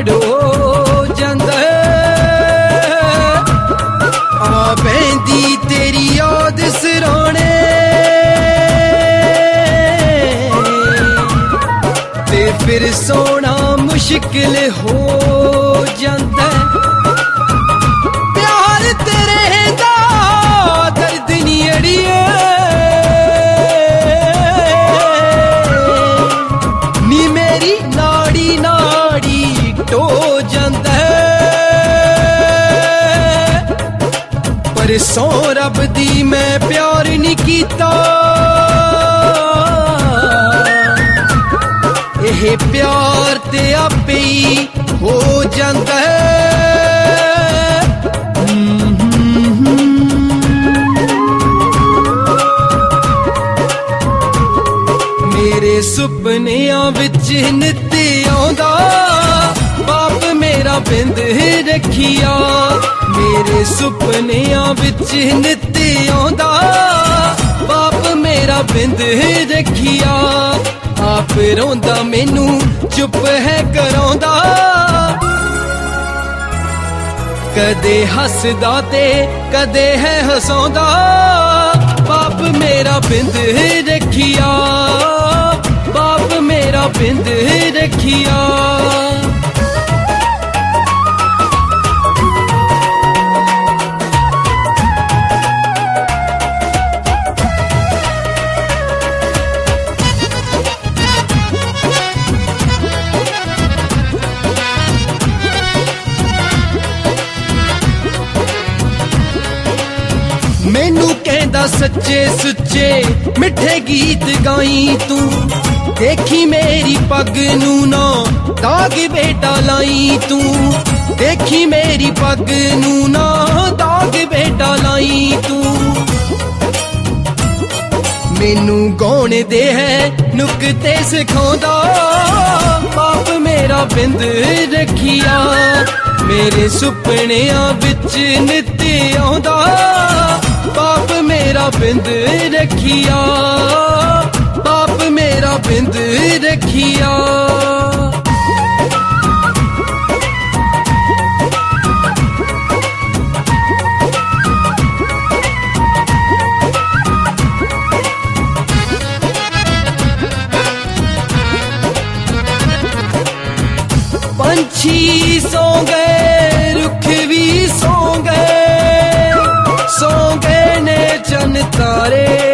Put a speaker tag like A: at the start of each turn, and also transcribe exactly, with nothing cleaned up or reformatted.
A: पहाड़ हो जांदा आ बहंदी तेरी याद सराणे ते फिर सोना मुश्किल हो जांदा प्यार तेरे दा दर्द नी अड़िए नी मेरी नाड़ी नाड़ी टो जांदा पर सौ रब दी मैं प्यार नी कीता ये प्यार ते आपे ही हो जांदा मेरे सुपनियां विच नित आउंदा बाप मेरा बिंद रखिया मेरे सुपनियां विच नित आउंदा बाप मेरा बिंद रखिया आप रोंदा मैनू चुप है करांदा कदे हसदा ते कदे है हसांदा बाप मेरा बिंद रखिया बाप मेरा बिंद रखिया मैनू कहंदा सच्चे सुच्चे मिठे गीत गाई तू देखी मेरी पग नू ना दाग बेटा लाई तू देखी मेरी पग नू ना दाग बेटा लाई तू मैनू गाउण दे है नुकते सिखांदा बाप मेरा बिंद रखिया मेरे सुपनियां विच नित आउंदा बाप मेरा बिंद रखिया बाप मेरा बिंद रखिया पंछी सो गए रुख भी सो गए सो गए ने चन तारे